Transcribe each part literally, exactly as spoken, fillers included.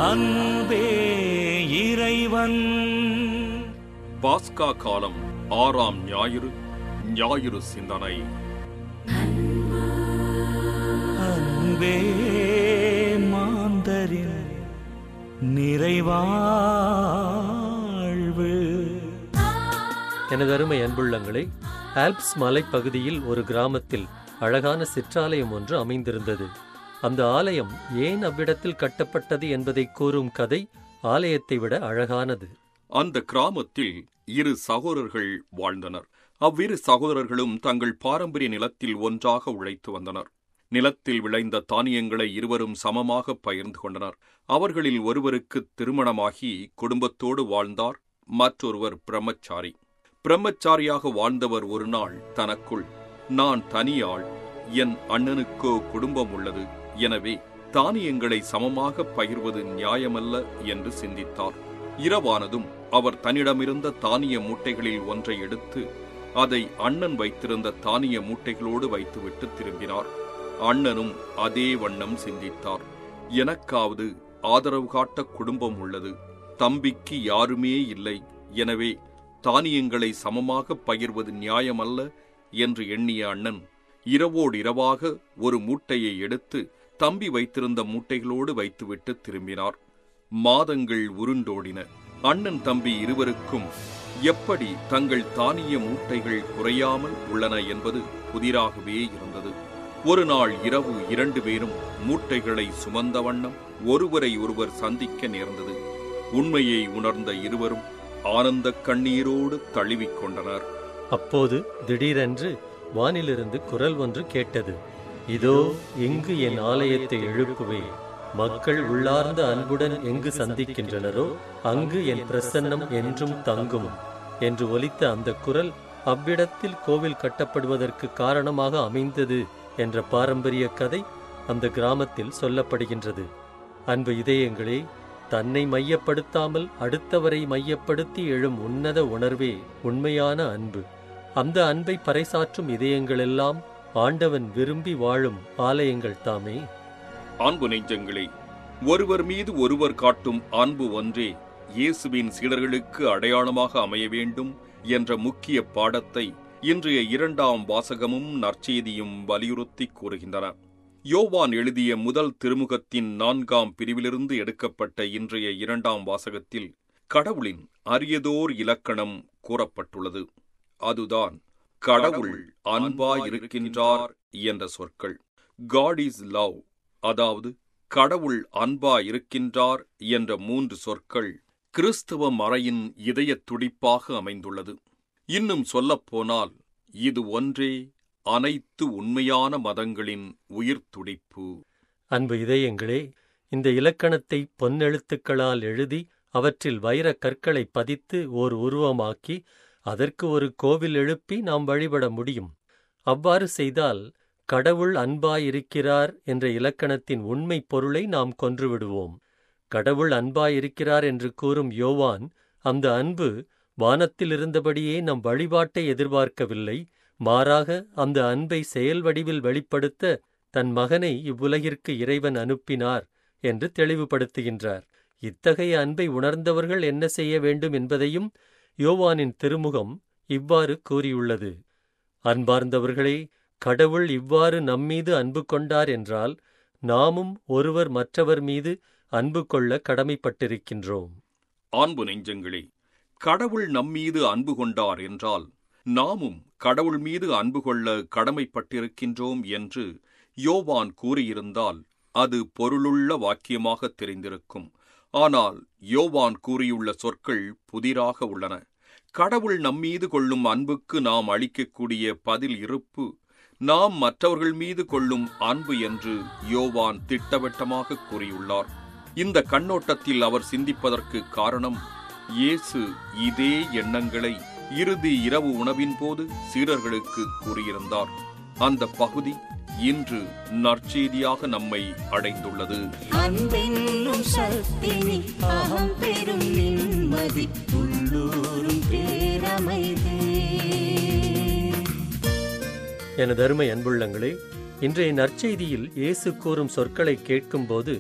அன்பே இறைவன். பாஸ்கா காலம் ஆறாம் ஞாயிறு. ஞாயிறு சிந்தனை. அன்பே மாந்தரின் நிறைவாழ்வு. எனது அருமை அன்புள்ளங்களே, ஆல்ப்ஸ் மலைப்பகுதியில் ஒரு கிராமத்தில் அழகான சிற்றாலயம் ஒன்று அமைந்திருந்தது. அந்த ஆலயம் ஏன் அவ்விடத்தில் கட்டப்பட்டது என்பதை கூறும் கதை ஆலயத்தை விட அழகானது. அந்த கிராமத்தில் இரு சகோதரர்கள் வாழ்ந்தனர். அவ்விரு சகோதரர்களும் தங்கள் பாரம்பரிய நிலத்தில் ஒன்றாக உழைத்து வந்தனர். நிலத்தில் விளைந்த தானியங்களை இருவரும் சமமாக பகிர்ந்து கொண்டனர். அவர்களில் ஒருவருக்கு திருமணமாகி குடும்பத்தோடு வாழ்ந்தார், மற்றொருவர் பிரம்மச்சாரி. பிரம்மச்சாரியாக வாழ்ந்தவர் ஒரு நாள் தனக்குள், நான் தனியாள், என் அண்ணனுக்கோ குடும்பம் உள்ளது, எனவே தானியங்களை சமமாக பகிர்வது நியாயமல்ல என்று சிந்தித்தார். இரவானதும் அவர் தன்னிடமிருந்த தானிய மூட்டைகளில் ஒன்றை எடுத்து அதை அண்ணன் வைத்திருந்த தானிய மூட்டைகளோடு வைத்துவிட்டு திரும்பினார். அண்ணனும் அதே வண்ணம் சிந்தித்தார். எனக்காவது ஆதரவு காட்ட குடும்பம் உள்ளது, தம்பிக்கு யாருமே இல்லை, எனவே தானியங்களை சமமாக பகிர்வது நியாயமல்ல என்று எண்ணிய அண்ணன் இரவோடு இரவாக ஒரு மூட்டையை எடுத்து தம்பி வைத்திருந்த மூட்டைகளோடு வைத்துவிட்டு திரும்பினார். மாதங்கள் உருண்டோடின. அண்ணன் தம்பி இருவருக்கும் எப்படி தங்கள் தானிய மூட்டைகள் குறையாமல் உள்ளன என்பது புதிராகவே இருந்தது. ஒரு நாள் இரவு இரண்டு பேரும் மூட்டைகளை சுமந்த வண்ணம் ஒருவரை ஒருவர் சந்திக்க நேர்ந்தது. உண்மையை உணர்ந்த இருவரும் ஆனந்த கண்ணீரோடு தழுவிக்கொண்டனர். அப்போது திடீரென்று வானிலிருந்து குரல் ஒன்று கேட்டது. இதோ இங்கு என் ஆலயத்தை எழுப்புவேன், மக்கள் உள்ளார்ந்த அன்புடன் எங்கு சந்திக்கின்றனரோ அங்கு என் பிரசன்னம் என்றும் தங்கும் என்று ஒலித்த அந்த குரல் அவ்விடத்தில் கோவில் கட்டப்படுவதற்கு காரணமாக அமைந்தது என்ற பாரம்பரிய கதை அந்த கிராமத்தில் சொல்லப்படுகின்றது. அன்பு இதயங்களே, தன்னை மையப்படுத்தாமல் அடுத்தவரை மையப்படுத்தி எழும் உன்னத உணர்வே உண்மையான அன்பு. அந்த அன்பை பறைசாற்றும் இதயங்களெல்லாம் ஆண்டவன் விரும்பி வாழும் ஆலயங்கள் தாமே. அன்பு நெஞ்சங்களே, ஒருவர் மீது ஒருவர் காட்டும் அன்பு ஒன்றே இயேசுவின் சீடர்களுக்கு அடையாளமாக அமைய வேண்டும் என்ற முக்கிய பாடத்தை இன்றைய இரண்டாம் வாசகமும் நற்செய்தியும் வலியுறுத்தி கூறுகின்றன. யோவான் எழுதிய முதல் திருமுகத்தின் நான்காம் பிரிவிலிருந்து எடுக்கப்பட்ட இன்றைய இரண்டாம் வாசகத்தில் கடவுளின் அரியதோர் இலக்கணம் கூறப்பட்டுள்ளது. அதுதான் கடவுள் அன்பாயிருக்கின்றார் என்ற சொற்கள். காட் இஸ் லவ், அதாவது கடவுள் அன்பாயிருக்கின்றார் என்ற மூன்று சொற்கள் கிறிஸ்தவ மறையின் இதய துடிப்பாக அமைந்துள்ளது. இன்னும் சொல்லப்போனால் இது ஒன்றே அனைத்து உண்மையான மதங்களின் உயிர் துடிப்பு. அன்பு இதயங்களே, இந்த இலக்கணத்தை பொன்னெழுத்துக்களால் எழுதி அவற்றில் வைரக் கற்களை பதித்து ஓர் உருவமாக்கி அதற்கு ஒரு கோவில் எழுப்பி நாம் வழிபட முடியும். அவ்வாறு செய்தால் கடவுள் அன்பாயிருக்கிறார் என்ற இலக்கணத்தின் உண்மை பொருளை நாம் கொன்றுவிடுவோம். கடவுள் அன்பாயிருக்கிறார் என்று கூறும் யோவான் அந்த அன்பு வானத்தில் இருந்தபடியே நம் வழிபாட்டை எதிர்பார்க்கவில்லை, மாறாக அந்த அன்பை செயல் வடிவில் வெளிப்படுத்த தன் மகனை இவ்வுலகிற்கு இறைவன் அனுப்பினார் என்று தெளிவுபடுத்துகின்றார். இத்தகைய அன்பை உணர்ந்தவர்கள் என்ன செய்ய வேண்டும் என்பதையும் யோவானின் திருமுகம் இவ்வாறு கூறியுள்ளது. அன்பார்ந்தவர்களே, கடவுள் இவ்வாறு நம்மீது அன்பு கொண்டார் என்றால் நாமும் ஒருவர் மற்றவர் மீது அன்பு கொள்ள கடமைப்பட்டிருக்கின்றோம். அன்பு நெஞ்சங்களே, கடவுள் நம்மீது அன்பு கொண்டார் என்றால் நாமும் கடவுள் மீது அன்பு கொள்ள கடமைப்பட்டிருக்கின்றோம் என்று யோவான் கூறியிருந்தால் அது பொருளுள்ள வாக்கியமாக தெரிந்திருக்கும். ஆனால் யோவான் கூறியுள்ள சொற்கள் புதிராக உள்ளன. கடவுள் நம்மீது கொள்ளும் அன்புக்கு நாம் அளிக்கக்கூடிய பதில் இருப்பு நாம் மற்றவர்கள் மீது கொள்ளும் அன்பு என்று யோவான் திட்டவட்டமாக கூறியுள்ளார். இந்த கண்ணோட்டத்தில் அவர் சிந்திப்பதற்கு காரணம், இயேசு இதே எண்ணங்களை இறுதி இரவு உணவின் போது சீடர்களுக்கு கூறியிருந்தார். அந்த பகுதி இன்று நற்செய்தியாக நம்மை அடைந்துள்ளது. அன்பென்னும் சக்தினி அகம் பெரும் நிம்மதி உள்ளூரும் பேரமைதே. எனது அருமை அன்புள்ளங்களே, இன்றைய நற்செய்தியில் இயேசு கூறும் சொற்களை கேட்கும்போது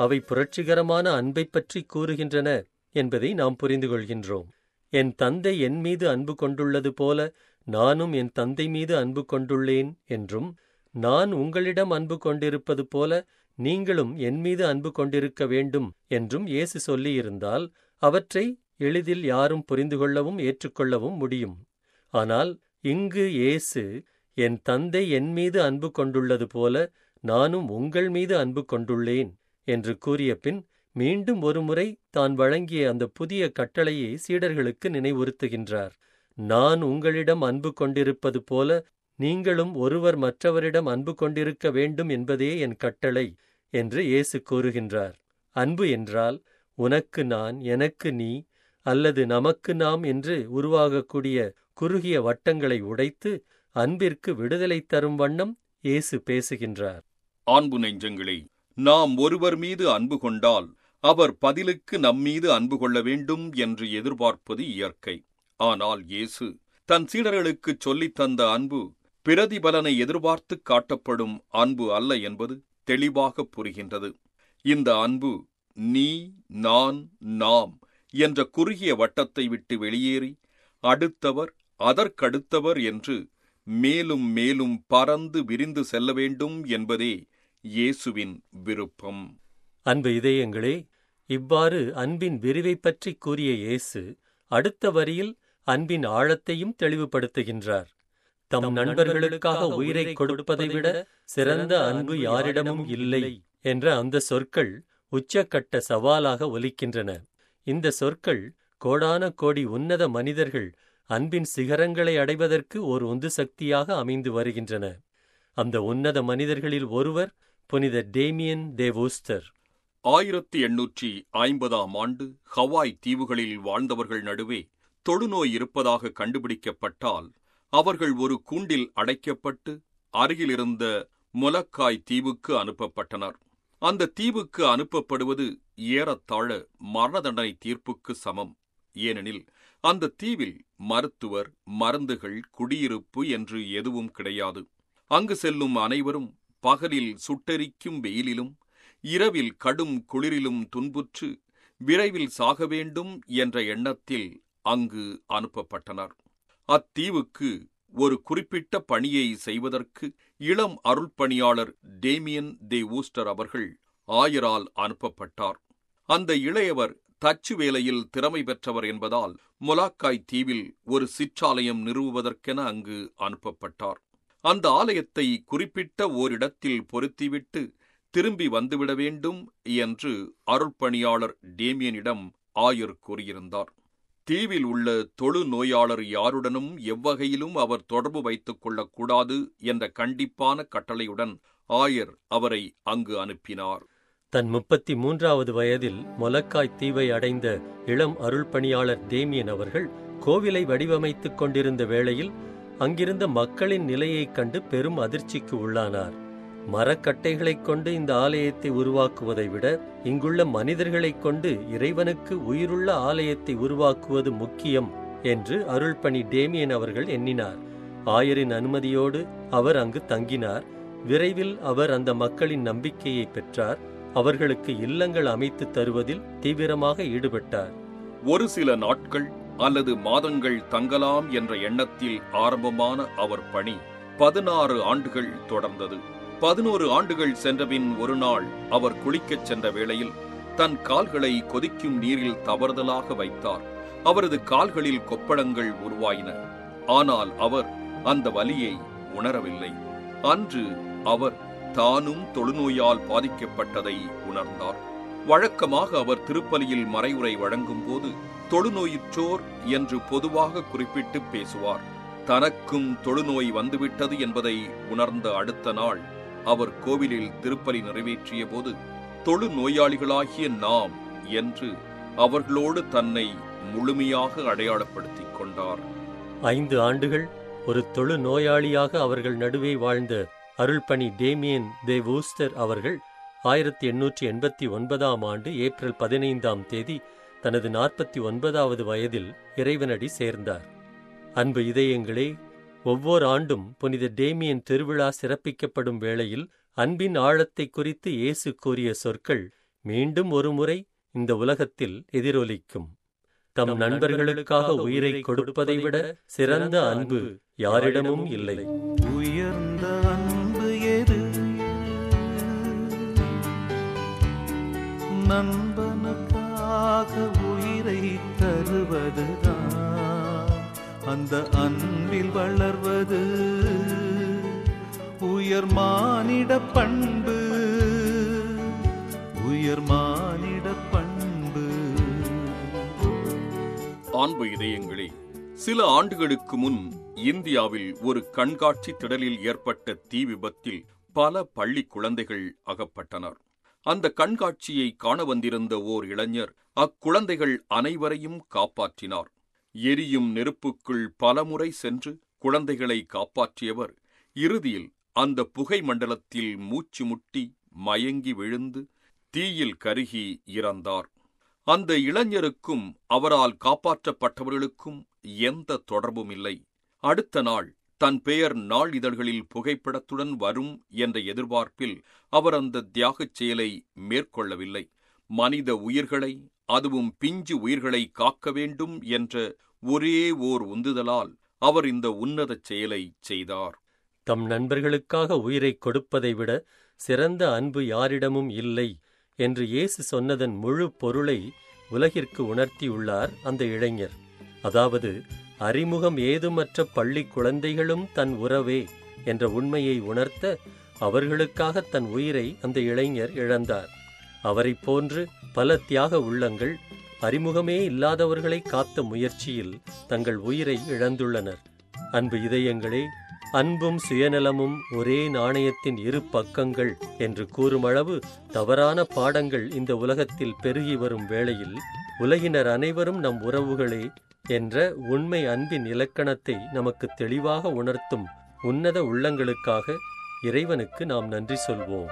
அவை புரட்சிகரமான அன்பை பற்றி கூறுகின்றன என்பதை நாம் புரிந்து கொள்கின்றோம். என் தந்தை என் மீது அன்பு கொண்டுள்ளது போல நானும் என் தந்தை மீது அன்பு கொண்டுள்ளேன் என்றும், நான் உங்களிடம் அன்பு கொண்டிருப்பது போல நீங்களும் என் மீது அன்பு கொண்டிருக்க வேண்டும் என்றும் இயேசு சொல்லியிருந்தால் அவற்றை எளிதில் யாரும் புரிந்து கொள்ளவும் ஏற்றுக்கொள்ளவும் முடியும். ஆனால் இங்கு இயேசு என் தந்தை என் மீது அன்பு கொண்டுள்ளது போல நானும் உங்கள் மீது அன்பு கொண்டுள்ளேன் என்று கூறிய பின் மீண்டும் ஒருமுறை தான் வழங்கிய அந்த புதிய கட்டளையை சீடர்களுக்கு நினைவுறுத்துகின்றார். நான் உங்களிடம் அன்பு கொண்டிருப்பது போல நீங்களும் ஒருவர் மற்றவரிடம் அன்பு கொண்டிருக்க வேண்டும் என்பதே என் கட்டளை என்று இயேசு கூறுகின்றார். அன்பு என்றால் உனக்கு நான், எனக்கு நீ அல்லது நமக்கு நாம் என்று உருவாகக்கூடிய குறுகிய வட்டங்களை உடைத்து அன்பிற்கு விடுதலை தரும் வண்ணம் இயேசு பேசுகின்றார். அன்பு நெஞ்சங்களே, நாம் ஒருவர் மீது அன்பு கொண்டால் அவர் பதிலுக்கு நம்மீது அன்பு கொள்ள வேண்டும் என்று எதிர்பார்ப்பது இயற்கை. ஆனால் இயேசு தன் சீடர்களுக்குச் சொல்லித் தந்த அன்பு பிரதிபலனை எதிர்பார்த்து காட்டப்படும் அன்பு அல்ல என்பது தெளிவாக புரிகின்றது. இந்த அன்பு நீ, நான், நாம் என்ற குறுகிய வட்டத்தை விட்டு வெளியேறி அடுத்தவர், அதற்கடுத்தவர் என்று மேலும் மேலும் பறந்து விரிந்து செல்ல வேண்டும் என்பதே இயேசுவின் விருப்பம். அன்பு இதயங்களே, இவ்வாறு அன்பின் விரிவை பற்றி கூறிய இயேசு அடுத்த வரியில் அன்பின் ஆழத்தையும் தெளிவுபடுத்துகின்றார். தம் நண்பர்களுக்காக உயிரை கொடுப்பதை விட சிறந்த அன்பு யாரிடமும் இல்லை என்ற அந்த சொற்கள் உச்சக்கட்ட சவாலாக ஒலிக்கின்றன. இந்த சொற்கள் கோடான கோடி உன்னத மனிதர்கள் அன்பின் சிகரங்களை அடைவதற்கு ஒரு உந்து சக்தியாக அமைந்து வருகின்றன. அந்த உன்னத மனிதர்களில் ஒருவர் புனித டேமியன் தே வூஸ்டர். ஆயிரத்தி எண்ணூற்றி ஐம்பதாம் ஆண்டு ஹவாய் தீவுகளில் வாழ்ந்தவர்கள் நடுவே தொழுநோய் இருப்பதாக கண்டுபிடிக்கப்பட்டால் அவர்கள் ஒரு கூண்டில் அடைக்கப்பட்டு அருகிலிருந்த மொலக்காய் தீவுக்கு அனுப்பப்பட்டனர். அந்த தீவுக்கு அனுப்பப்படுவது ஏறத்தாழ மரண தண்டனை தீர்ப்புக்கு சமம். ஏனெனில் அந்த தீவில் மருத்துவர், மருந்துகள், குடியிருப்பு என்று எதுவும் கிடையாது. அங்கு செல்லும் அனைவரும் பகலில் சுட்டெரிக்கும் வெயிலிலும் இரவில் கடும் குளிரிலும் துன்புற்று விரைவில் சாக வேண்டும் என்ற எண்ணத்தில் அங்கு அனுப்பப்பட்டனர். அத்தீவுக்கு ஒரு குறிப்பிட்ட பணியை செய்வதற்கு இளம் அருள்பணியாளர் டேமியன் தே வூஸ்டர் அவர்கள் ஆயரால் அனுப்பப்பட்டார். அந்த இளையவர் தச்சு வேலையில் திறமை பெற்றவர் என்பதால் மொலாக்காய் தீவில் ஒரு சிற்றாலயம் நிறுவுவதற்கென அங்கு அனுப்பப்பட்டார். அந்த ஆலயத்தை குறிப்பிட்ட ஓரிடத்தில் பொருத்திவிட்டு திரும்பி வந்துவிட வேண்டும் என்று அருள்பணியாளர் டேமியனிடம் ஆயர் கூறியிருந்தார். தீவில் உள்ள தொழு நோயாளர் யாருடனும் எவ்வகையிலும் அவர் தொடர்பு வைத்துக் கொள்ளக்கூடாது என்ற கண்டிப்பான கட்டளையுடன் ஆயர் அவரை அங்கு அனுப்பினார். தன் முப்பத்தி மூன்றாவது வயதில் மொலக்காய் தீவை அடைந்த இளம் அருள்பணியாளர் டேமியன் அவர்கள் கோவிலை வடிவமைத்துக் கொண்டிருந்த வேளையில் அங்கிருந்த மக்களின் நிலையைக் கண்டு பெரும் அதிர்ச்சிக்கு உள்ளானார். மரக்கட்டைகளைக் கொண்டு இந்த ஆலயத்தை உருவாக்குவதை விட இங்குள்ள மனிதர்களைக் கொண்டு இறைவனுக்கு உயிருள்ள ஆலயத்தை உருவாக்குவது முக்கியம் என்று அருள்பணி டேமியன் அவர்கள் எண்ணினார். ஆயரின் அனுமதியோடு அவர் அங்கு தங்கினார். விரைவில் அவர் அந்த மக்களின் நம்பிக்கையை பெற்றார். அவர்களுக்கு இல்லங்கள் அமைத்து தருவதில் தீவிரமாக ஈடுபட்டார். ஒரு சில நாட்கள் அல்லது மாதங்கள் தங்கலாம் என்ற எண்ணத்தில் ஆரம்பமான அவர் பணி பதினாறு ஆண்டுகள் தொடர்ந்தது. பதினோரு ஆண்டுகள் சென்றபின் ஒரு நாள் அவர் குளிக்கச் சென்ற வேளையில் தன் கால்களை கொதிக்கும் நீரில் தவறுதலாக வைத்தார். அவரது கால்களில் கொப்பளங்கள் உருவாயின. ஆனால் அவர் அந்த வலியை உணரவில்லை. அன்று அவர் தானும் தொழுநோயால் பாதிக்கப்பட்டதை உணர்ந்தார். வழக்கமாக அவர் திருப்பலியில் மறைவுரை வழங்கும் போது தொழுநோயுற்றோர் என்று பொதுவாக குறிப்பிட்டு பேசுவார். தனக்கும் தொழுநோய் வந்துவிட்டது என்பதை உணர்ந்த அடுத்த நாள் அவர் கோவிலில் திருப்பலி நிறைவேற்றிய போது தொழு நோயாளிகளாகிய நாம் என்று அவர்களோடு தன்னை முழுமையாக அடையாளப்படுத்திக் கொண்டார். ஐந்து ஆண்டுகள் ஒரு தொழு நோயாளியாக அவர்கள் நடுவே வாழ்ந்த அருள்பணி டேமியன் தே வூஸ்டர் அவர்கள் ஆயிரத்தி எண்ணூற்றி எண்பத்தி ஒன்பதாம் ஆண்டு ஏப்ரல் பதினைந்தாம் தேதி தனது நாற்பத்தி ஒன்பதாவது வயதில் இறைவனடி சேர்ந்தார். அன்பு இதயங்களே, ஒவ்வொரு ஆண்டும் புனித டேமியன் திருவிழா சிறப்பிக்கப்படும் வேளையில் அன்பின் ஆழத்தை குறித்து இயேசு கூறிய சொற்கள் மீண்டும் ஒருமுறை இந்த உலகத்தில் எதிரொலிக்கும். தம் நண்பர்களுக்காக உயிரை கொடுப்பதை விட சிறந்த அன்பு யாரிடமும் இல்லை. உயர்ந்த அன்பு எது? நண்பனுக்காக உயிரை தருவதுதான். அந்த அன்பில் வளர்வது உயர் மானிட பண்பு, உயர் மானிட பண்பு. அன்பு இதயங்களே, சில ஆண்டுகளுக்கு முன் இந்தியாவில் ஒரு கண்காட்சி திடலில் ஏற்பட்ட தீ விபத்தில் பல பள்ளி குழந்தைகள் அகப்பட்டனர். அந்த கண்காட்சியை காண வந்திருந்த ஓர் இளைஞர் அக்குழந்தைகள் அனைவரையும் காப்பாற்றினார். எரியும் நெருப்புக்குள் பலமுறை சென்று குழந்தைகளை காப்பாற்றியவர் இறுதியில் அந்த புகை மண்டலத்தில் மூச்சு முட்டி மயங்கி விழுந்து தீயில் கருகி இறந்தார். அந்த இளைஞருக்கும் அவரால் காப்பாற்றப்பட்டவர்களுக்கும் எந்த தொடர்பும் இல்லை. அடுத்த நாள் தன் பெயர் நாளிதழ்களில் புகைப்படத்துடன் வரும் என்ற எதிர்பார்ப்பில் அவர் அந்த தியாகச் செயலை மேற்கொள்ளவில்லை. மனித உயிர்களை, அதுவும் பிஞ்சு உயிர்களை காக்க வேண்டும் என்ற ஒரே ஓர் உந்துதலால் அவர் இந்த உன்னதச் செயலை செய்தார். தம் நண்பர்களுக்காக உயிரை கொடுப்பதை விட சிறந்த அன்பு யாரிடமும் இல்லை என்று இயேசு சொன்னதன் முழு பொருளை உலகிற்கு உணர்த்தியுள்ளார் அந்த இளைஞர். அதாவது, அறிமுகம் ஏதுமற்ற பள்ளி குழந்தைகளும் தன் உறவே என்ற உண்மையை உணர்த்த அவர்களுக்காக தன் உயிரை அந்த இளைஞர் இழந்தார். அவரைப் போன்று பல தியாக உள்ளங்கள் அறிமுகமே இல்லாதவர்களை காத்த முயற்சியில் தங்கள் உயிரை இழந்துள்ளனர். அன்பு இதயங்களே, அன்பும் சுயநலமும் ஒரே நாணயத்தின் இரு பக்கங்கள் என்று கூறுமளவு தவறான பாடங்கள் இந்த உலகத்தில் பெருகி வரும் வேளையில் உலகினர் அனைவரும் நம் உறவுகளே என்ற உண்மை அன்பின் இலக்கணத்தை நமக்கு தெளிவாக உணர்த்தும் உன்னத உள்ளங்களுக்காக இறைவனுக்கு நாம் நன்றி சொல்வோம்.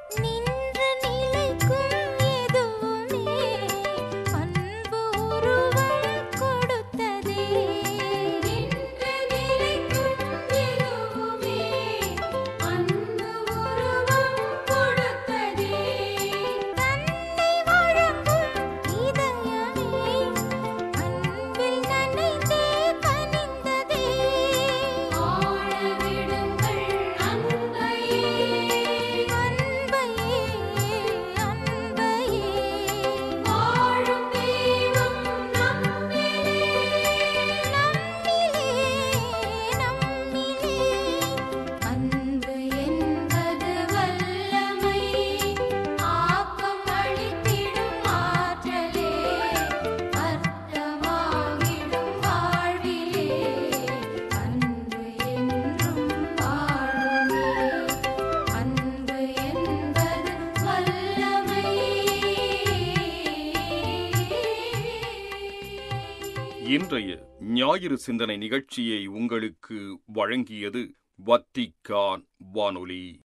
இன்றைய ஞாயிறு சிந்தனை நிகழ்ச்சியை உங்களுக்கு வழங்கியது வத்திக்கான் வானொலி.